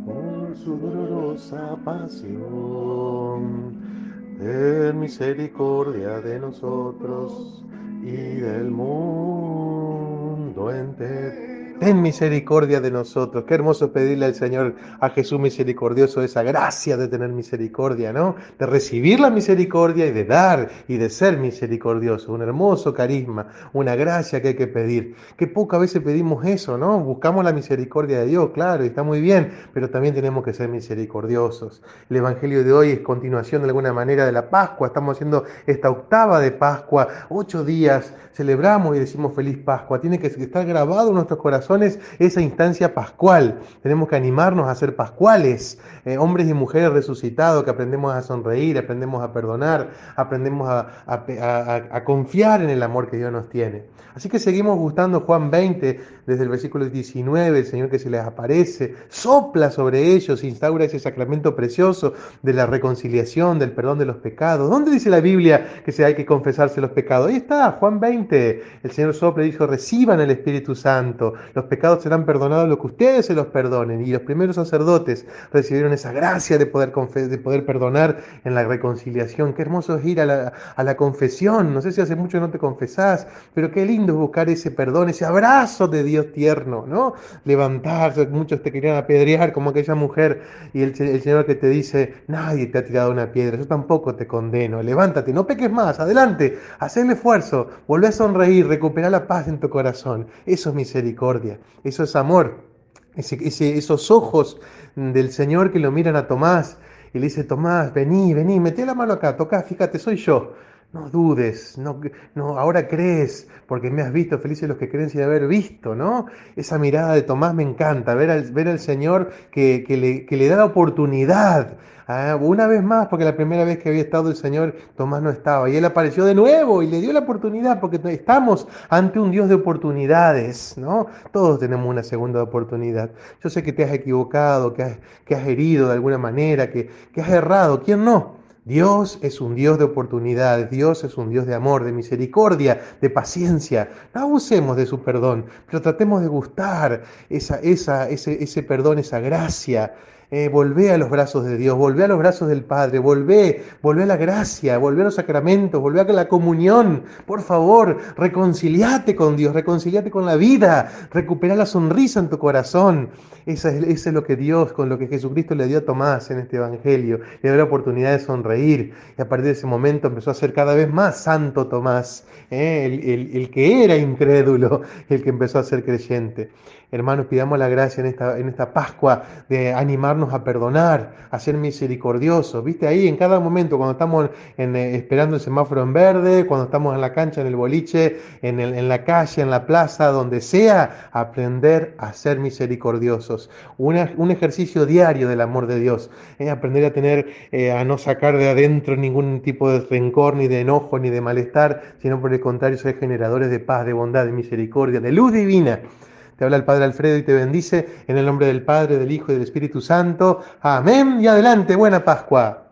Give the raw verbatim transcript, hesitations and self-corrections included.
por su dolorosa pasión. Ten misericordia de nosotros y del mundo entero. Ten misericordia de nosotros. Qué hermoso pedirle al Señor, a Jesús misericordioso, esa gracia de tener misericordia, ¿no? De recibir la misericordia y de dar y de ser misericordioso. Un hermoso carisma, una gracia que hay que pedir. Qué poco a veces pedimos eso, ¿no? Buscamos la misericordia de Dios, claro, y está muy bien, pero también tenemos que ser misericordiosos. El Evangelio de hoy es continuación de alguna manera de la Pascua. Estamos haciendo esta octava de Pascua, ocho días, celebramos y decimos feliz Pascua. Tiene que estar grabado en nuestros corazones esa instancia pascual. Tenemos que animarnos a ser pascuales, eh, hombres y mujeres resucitados, que aprendemos a sonreír, aprendemos a perdonar, aprendemos a, a, a, a confiar en el amor que Dios nos tiene. Así que seguimos gustando Juan veinte, desde el versículo diecinueve, el Señor que se les aparece, sopla sobre ellos, instaura ese sacramento precioso de la reconciliación, del perdón de los pecados. ¿Dónde dice la Biblia que se hay que confesarse los pecados? Ahí está, Juan veinte. El Señor sopla y dijo, reciban el Espíritu Santo. Los pecados serán perdonados lo que ustedes se los perdonen. Y los primeros sacerdotes recibieron esa gracia de poder, de poder perdonar en la reconciliación. Qué hermoso es ir a la, a la confesión. No sé si hace mucho no te confesás, pero qué lindo es buscar ese perdón, ese abrazo de Dios tierno, ¿no? Levantarse, muchos te querían apedrear como aquella mujer y el, el Señor que te dice, nadie te ha tirado una piedra, yo tampoco te condeno, levántate, no peques más, adelante, haz el esfuerzo, volvé a sonreír, recupera la paz en tu corazón. Eso es misericordia, eso es amor, ese, ese, esos ojos del Señor que lo miran a Tomás y le dice, Tomás, vení, vení, metí la mano acá, toca, fíjate, soy yo. No dudes, no, no, ahora crees, porque me has visto, felices los que creen sin haber visto, ¿no? Esa mirada de Tomás me encanta, ver al, ver al Señor que, que, le, que le da la oportunidad. Ah, una vez más, porque la primera vez que había estado el Señor, Tomás no estaba, y Él apareció de nuevo y le dio la oportunidad, porque estamos ante un Dios de oportunidades, ¿no? Todos tenemos una segunda oportunidad. Yo sé que te has equivocado, que has, que has herido de alguna manera, que, que has errado, ¿quién no? Dios es un Dios de oportunidades, Dios es un Dios de amor, de misericordia, de paciencia. No abusemos de su perdón, pero tratemos de gustar esa, esa, ese, ese perdón, esa gracia. Eh, volvé a los brazos de Dios, volvé a los brazos del Padre, volvé, volvé a la gracia, volvé a los sacramentos, volvé a la comunión. Por favor, reconciliate con Dios, reconciliate con la vida, recupera la sonrisa en tu corazón. Esa es, eso es lo que Dios, con lo que Jesucristo le dio a Tomás en este Evangelio, le dio la oportunidad de sonreír. Y a partir de ese momento empezó a ser cada vez más santo Tomás, ¿eh? el, el, el que era incrédulo, el que empezó a ser creyente. Hermanos, pidamos la gracia en esta, en esta Pascua de animarnos a perdonar, a ser misericordiosos. ¿Viste? Ahí en cada momento, cuando estamos en, eh, esperando el semáforo en verde, cuando estamos en la cancha, en el boliche, en, el, en la calle, en la plaza, donde sea, aprender a ser misericordiosos. Una, un ejercicio diario del amor de Dios. ¿eh? Aprender a tener, eh, a no sacar de adentro ningún tipo de rencor, ni de enojo, ni de malestar, sino por el contrario, ser generadores de paz, de bondad, de misericordia, de luz divina. Te habla el Padre Alfredo y te bendice en el nombre del Padre, del Hijo y del Espíritu Santo. Amén y adelante, buena Pascua.